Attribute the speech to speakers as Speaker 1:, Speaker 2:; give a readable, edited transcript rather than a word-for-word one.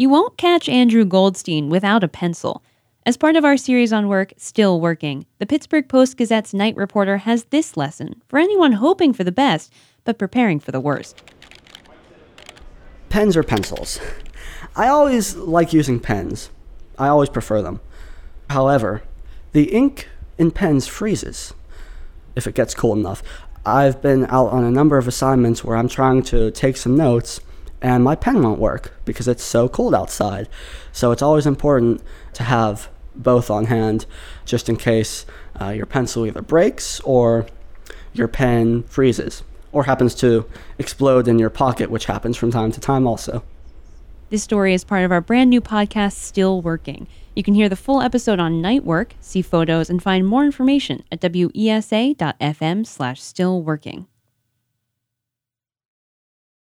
Speaker 1: You won't catch Andrew Goldstein without a pencil. As part of our series on work, Still Working, the Pittsburgh Post-Gazette's night reporter has this lesson for anyone hoping for the best, but preparing for the worst.
Speaker 2: Pens or pencils? I always like using pens. I always prefer them. However, the ink in pens freezes if it gets cold enough. I've been out on a number of assignments where I'm trying to take some notes and my pen won't work because it's so cold outside. So it's always important to have both on hand just in case your pencil either breaks or your pen freezes or happens to explode in your pocket, which happens from time to time also.
Speaker 1: This story is part of our brand new podcast, Still Working. You can hear the full episode on night work, see photos, and find more information at wesa.fm/stillworking.